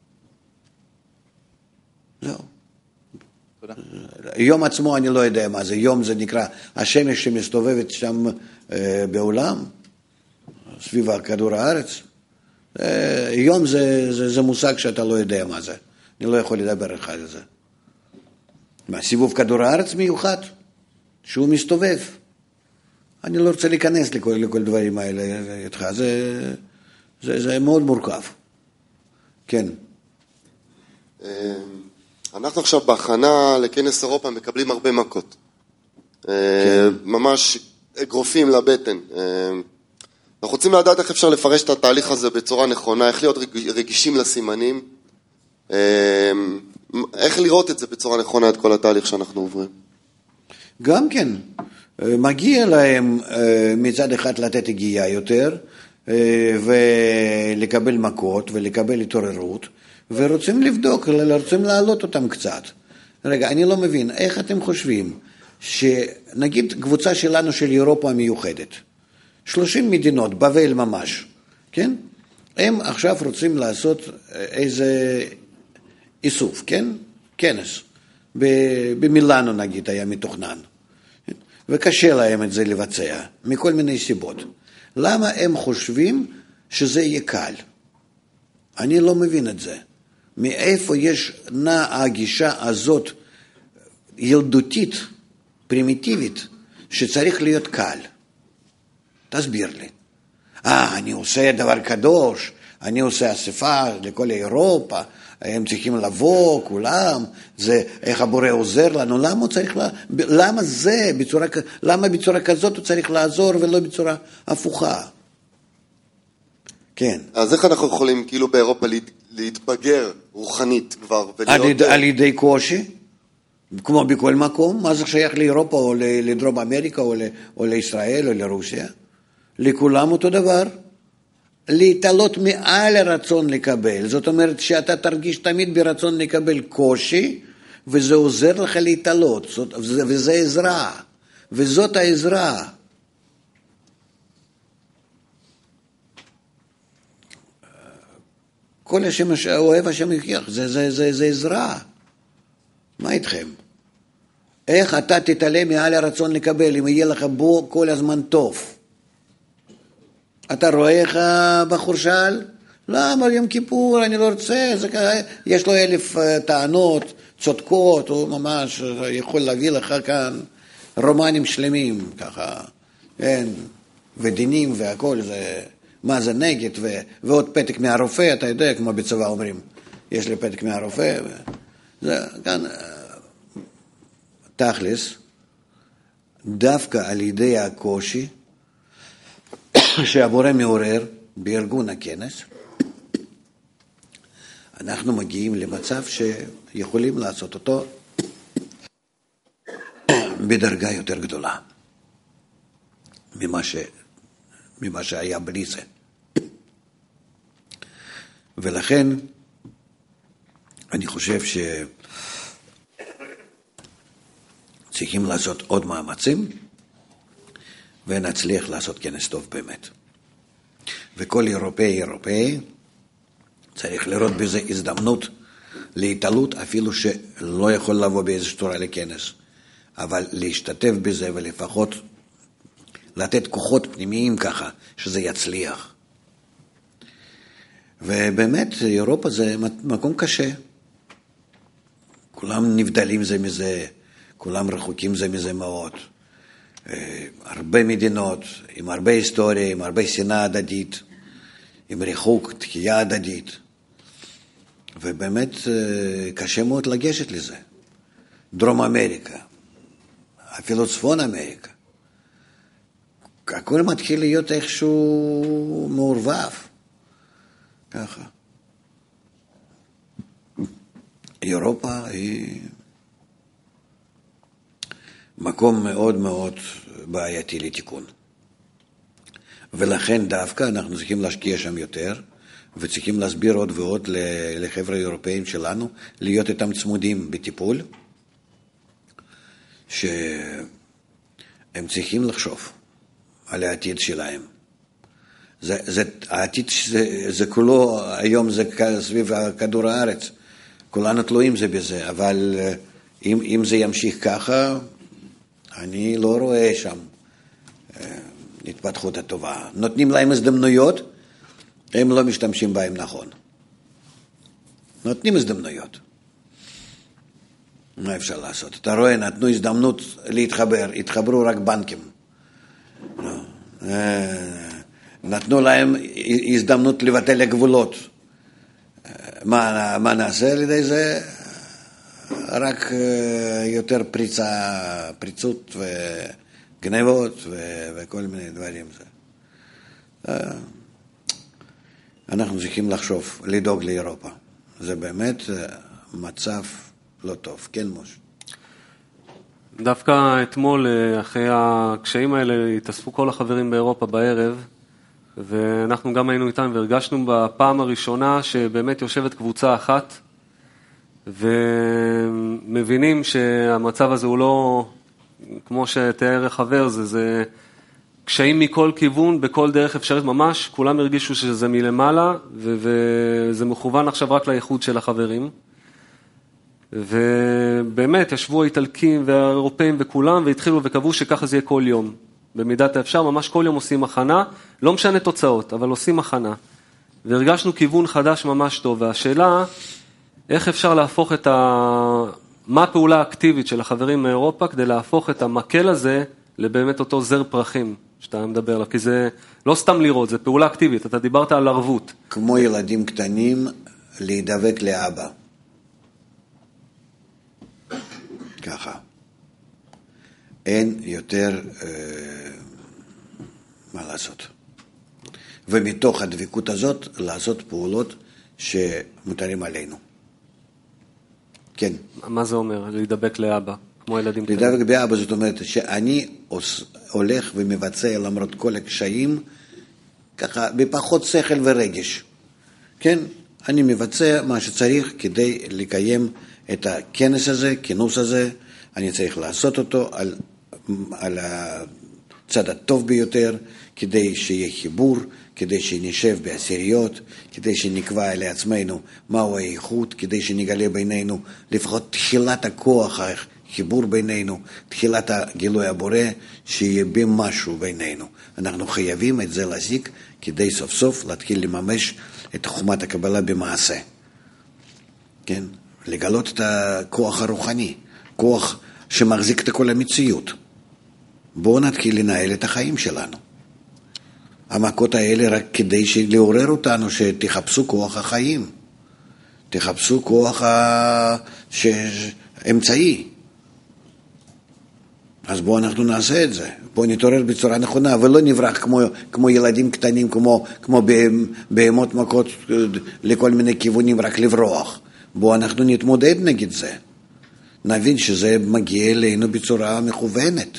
זהו. תודה. יום עצמו אני לא יודע מה זה. יום זה נקרא השמש שמסתובבת שם בעולם, סביב כדור הארץ. יום זה מושג שאתה לא יודע מה זה. אני לא יכול לדבר לך על זה. מה, סיבוב כדור הארץ מיוחד? שהוא מסתובב. אני לא רוצה להיכנס לכל דברים האלה איתך. זה מאוד מורכב. כן. אנחנו עכשיו בהכנה לכנס אירופה מקבלים הרבה מכות. ממש אגרופים לבטן. אנחנו רוצים לדעת איך אפשר לפרש את התהליך הזה בצורה נכונה, איך להיות רגישים לסימנים, איך לראות את זה בצורה נכונה, את כל התהליך שאנחנו עוברים. גם כן, מגיע להם מצד אחד לתת הגיעה יותר, ולקבל מכות ולקבל התעוררות, ורוצים לבדוק, רוצים להעלות אותם קצת. רגע, אני לא מבין, איך אתם חושבים שנגיד קבוצה שלנו של אירופה המיוחדת, 30 מדינות, בבל ממש, כן? הם עכשיו רוצים לעשות איזה איסוף, כן? כנס. במילאנו נגיד היה מתוכנן. וקשה להם את זה לבצע, מכל מיני סיבות. למה הם חושבים שזה יהיה קל? אני לא מבין את זה. מאיפה יש הגישה הזאת ילדותית, פרימיטיבית, שצריך להיות קל? תסביר לי. אני עושה דבר קדוש, אני עושה אספה לכל אירופה, הם צריכים לבוא, כולם, זה איך הבורא עוזר לנו, למה בצורה כזאת הוא צריך לעזור ולא בצורה הפוכה? כן. אז איך אנחנו יכולים כאילו באירופה להתבגר רוחנית כבר? על ידי קושי, כמו בכל מקום, מה זה שייך לאירופה או לדרום אמריקה או לישראל או לרוסיה? לכולם אותו דבר. להתעלות מעל הרצון לקבל. זאת אומרת שאתה תרגיש תמיד ברצון לקבל קושי, וזה עוזר לך להתעלות, וזה עזרה, וזאת העזרה. כל השם אוהב השם יחייך, זה עזרה. מה איתכם? איך אתה תתעלה מעל הרצון לקבל, אם יהיה לך בו כל הזמן טוב? אתה רואה איך בחור שאל? למה יום כיפור, אני לא רוצה, יש לו 1000 טענות צודקות, הוא ממש יכול להביא לך כאן רומנים שלמים, ככה, כן, ודינים והכל, מה זה נגד, ועוד פתק מהרופא, אתה יודע, כמו בצבא אומרים, יש לי פתק מהרופא, זה כאן, תכלס, דווקא על ידי הקושי, שהבורא מעורר בארגון הכנס, אנחנו מגיעים למצב שיכולים לעשות אותו בדרגה יותר גדולה ממה שהיה בלי זה. ולכן אני חושב שצריכים לעשות עוד מאמצים ונצליח לעשות כנס טוב באמת. וכל אירופאי צריך לראות בזה הזדמנות להתעלות, אפילו שלא יכול לבוא באיזושהי תורה לכנס, אבל להשתתף בזה ולפחות לתת כוחות פנימיים ככה, שזה יצליח. ובאמת, אירופה זה מקום קשה. כולם נבדלים זה מזה, כולם רחוקים זה מזה מאוד. הרבה מדינות, עם הרבה היסטוריה, עם הרבה שנאה הדדית, עם ריחוק, תחייה הדדית. ובאמת קשה מאוד לגשת לזה. דרום אמריקה, אפילו צפון אמריקה. הכל מתחיל להיות איכשהו מעורבב. ככה. אירופה היא מקום מאוד מאוד בעייתי לתיקון. ולכן דווקא אנחנו צריכים להשקיע שם יותר, וצריכים להסביר עוד ועוד לחבר'ה האירופאים שלנו, להיות איתם צמודים בטיפול, שהם צריכים לחשוב על העתיד שלהם. העתיד זה כולו, היום זה סביב כדור הארץ, כולנו תלויים זה בזה, אבל אם זה ימשיך ככה, אני לא רואה שם התפתחות הטובה. נותנים להם הזדמנויות, הם לא משתמשים בהם נכון. נותנים הזדמנויות. מה אפשר לעשות? אתה רואה, נתנו הזדמנות להתחבר, התחברו רק בנקים. נתנו להם הזדמנות לבטל הגבולות. מה נעשה על ידי זה? רק יותר פריצות וגנבות וכל מיני דברים. אנחנו צריכים לחשוב, לדאוג לאירופה. זה באמת מצב לא טוב. כן, משה? דווקא אתמול, אחרי הקשיים האלה, התאספו כל החברים באירופה בערב, ואנחנו גם היינו איתם והרגשנו בפעם הראשונה שבאמת יושבת קבוצה אחת, ומבינים שהמצב הזה הוא לא, כמו שתיאר החבר, זה קשיים מכל כיוון, בכל דרך אפשרית ממש, כולם הרגישו שזה מלמעלה, וזה מכוון עכשיו רק לאיכות של החברים. ובאמת ישבו האיטלקים והאירופאים וכולם, והתחילו וקבעו שככה זה יהיה כל יום. במידת האפשר, ממש כל יום עושים הכנה, לא משנה תוצאות, אבל עושים הכנה. והרגשנו כיוון חדש ממש טוב, והשאלה, איך אפשר להפוך מה הפעולה האקטיבית של החברים מאירופה, כדי להפוך את המקל הזה לבאמת אותו זר פרחים שאתה מדבר עליו, כי זה לא סתם לראות, זה פעולה אקטיבית, אתה דיברת על ערבות. כמו ילדים קטנים, להידבק לאבא. ככה. אין יותר מה לעשות. ומתוך הדבקות הזאת, לעשות פעולות שמותרים עלינו. כן. מה זה אומר? להידבק לאבא, כמו ילדים קטנים? להידבק באבא, זאת אומרת שאני הולך ומבצע למרות כל הקשיים, ככה, בפחות שכל ורגש. כן? אני מבצע מה שצריך כדי לקיים את הכנס הזה, כינוס הזה, אני צריך לעשות אותו על הצד הטוב ביותר, כדי שיהיה חיבור, כדי שנשב בעשיריות, כדי שנקבע לעצמנו מהו האיכות, כדי שנגלה בינינו לפחות תחילת הכוח, החיבור בינינו, תחילת הגילוי הבורא, שיהיה במשהו בינינו. אנחנו חייבים את זה להשיג, כדי סוף סוף להתחיל לממש את חוכמת הקבלה במעשה. כן? לגלות את הכוח הרוחני, כוח שמחזיק את כל המציאות. בואו נתחיל לנהל את החיים שלנו. המכות האלה רק כדי לעורר אותנו שתחפשו כוח החיים. תחפשו כוח אמצעי. אז בואו אנחנו נעשה את זה, בואו נתעורר בצורה נכונה, ולא נברח כמו ילדים קטנים, כמו בהמות מכות לכל מיני כיוונים, רק לברוח. בואו אנחנו נתמודד נגד זה. נבין שזה מגיע אלינו בצורה מכוונת.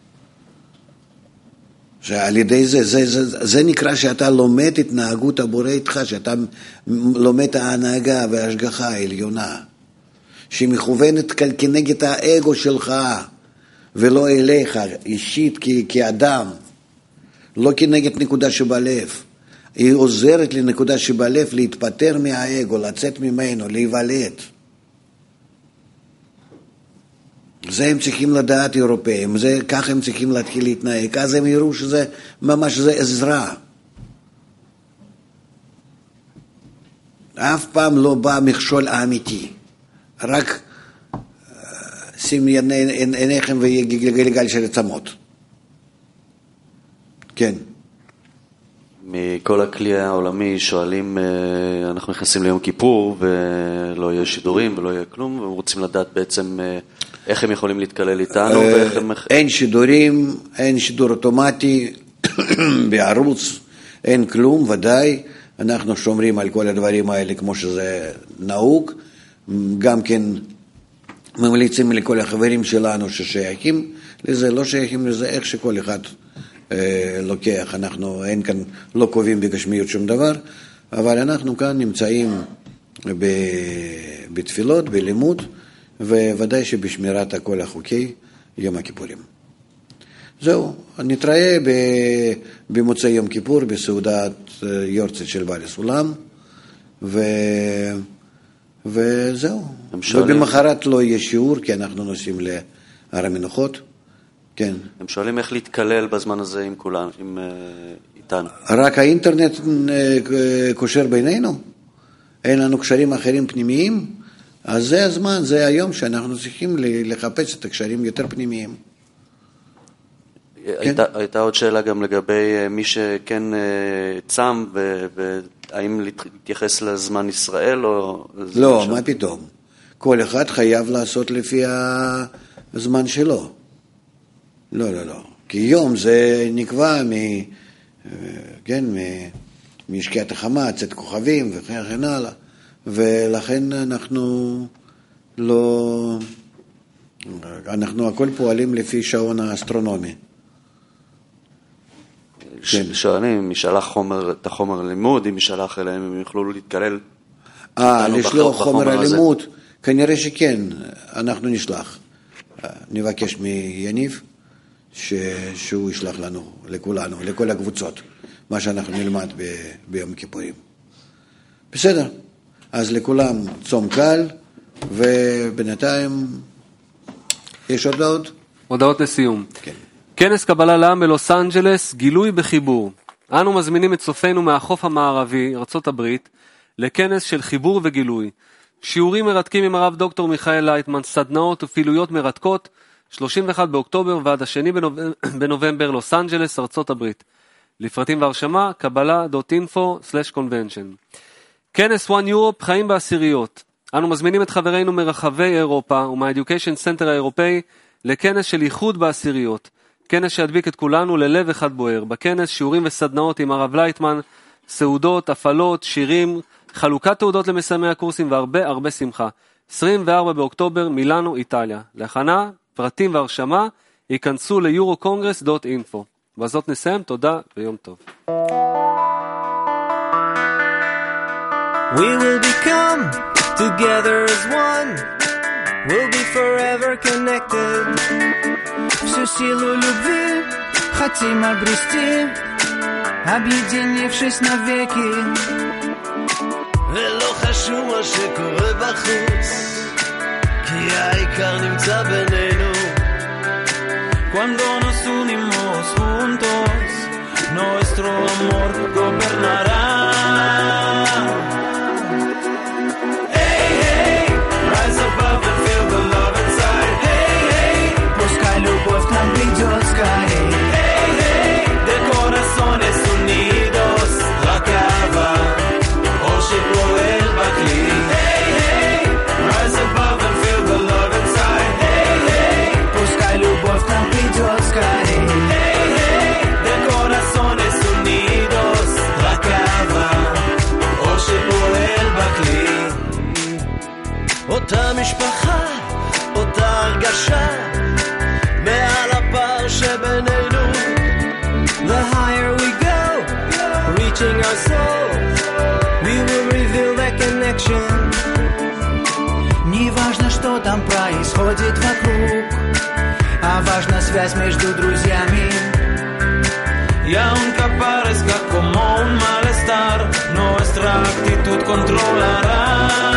שעל ידי זה נקרא שאתה לומד התנהגות הבורא איתך, שאתה לומד ההנהגה וההשגחה העליונה, שהיא מכוונת כנגד האגו שלך, ולא אליך, אישית כאדם, לא כנגד נקודה שבלב. היא עוזרת לנקודה שבלב להתפטר מהאגו, לצאת ממנו, להיוולד. זה הם צריכים לדעת אירופאים, ככה הם צריכים להתחיל להתנהג, אז הם יראו שזה ממש זה עזרה. אף פעם לא בא מכשול האמיתי, רק שים עיניכם וגלגל של עצמות. כן. מכל הכלי העולמי שואלים, אנחנו נכנסים ליום כיפור ולא יהיה שידורים ולא יהיה כלום, והם רוצים לדעת בעצם איך הם יכולים להתקלל איתנו ואיך הם... אין שידורים, אין שידור אוטומטי בערוץ, אין כלום, ודאי. אנחנו שומרים על כל הדברים האלה כמו שזה נהוג, גם כן ממליצים לכל החברים שלנו ששייכים לזה, לא שייכים לזה, איך שכל אחד לוקח. אנחנו אין כאן, לא קובעים בגשמיות שום דבר, אבל אנחנו כאן נמצאים בתפילות, בלימוד, וודאי שבשמירת כל החוקי יום הכיפורים. זהו, נתראה במוצאי יום כיפור בסעודת יורצייט של בעל הסולם, וזהו. ובמחרת לא יהיה שיעור, כי אנחנו נוסעים להר המנוחות. כן. הם שואלים איך להתקלל בזמן הזה עם כולנו, איתנו. רק האינטרנט קושר בינינו? אין לנו קשרים אחרים פנימיים? אז זה הזמן, זה היום שאנחנו צריכים לחפש את הקשרים יותר פנימיים. הייתה עוד שאלה גם לגבי מי שכן צם, והאם להתייחס לזמן ישראל או... לא, מה פתאום? כל אחד חייב לעשות לפי הזמן שלו. לא, לא, לא. כי יום זה נקבע משקיעת החמה, צאת כוכבים וכן הלאה. ולכן אנחנו לא... אנחנו הכל פועלים לפי שעון האסטרונומי. שואלים, אם ישלח את החומר הלימוד, אם ישלח אליהם, הם יוכלו להתקלל. לשלוח חומר הלימוד, כנראה שכן, אנחנו נשלח. נבקש מיניב שהוא ישלח לנו, לכולנו, לכל הקבוצות, מה שאנחנו נלמד ביום כיפורים. בסדר, אז לכולם צום קל, ובינתיים יש הודעות? הודעות לסיום. כן. כנס קבלה לעם בלוס אנג'לס, גילוי בחיבור. אנו מזמינים את צופינו מהחוף המערבי, ארצות הברית, לכנס של חיבור וגילוי. שיעורים מרתקים עם הרב דוקטור מיכאל לייטמן, סדנאות ופעילויות מרתקות, 31 באוקטובר ועד השני בנובמבר, לוס אנג'לס, ארצות הברית. לפרטים והרשמה, kabbalah.info/convention. כנס One Europe, חיים בעשיריות. אנו מזמינים את חברינו מרחבי אירופה ומהאדיוקיישן סנטר האירופאי לכנס של ייחוד בעשיריות. כנס שידביק את כולנו ללב אחד בוער. בכנס שיעורים וסדנאות עם הרב לייטמן, סעודות, הפעלות, שירים, חלוקת תעודות למסיימי הקורסים והרבה הרבה שמחה. 24 באוקטובר, מילאנו, איטליה. להכנה, פרטים והרשמה, ייכנסו ל-eurocongress.info. בזאת נסיים, תודה ויום טוב. We will become together as one. We'll be forever connected. Всю силу любви хотим обрести, объединившись навеки. ולא חשוב מה שקורה בחוץ, כי העיקר נמצא בינינו. Cuando nos unimos juntos, nuestro amor gobernará. Hey, hey, rise above and feel the love inside. Hey, hey, пускай любовь к нам придет скорей. Hey, hey, de corazones unidos, la cava, oshik poel bakli. Hey, hey, rise above and feel the love inside. Hey, hey, пускай любовь к нам придет. אותה משפחה, אותה הרגשה, מעל הפער שבינינו. The higher we go, reaching our soul, we will reveal the connection. Не важно, что там происходит вокруг, а важна связь между друзьями. Y aunque parezca como un malestar, nuestra actitud controlará.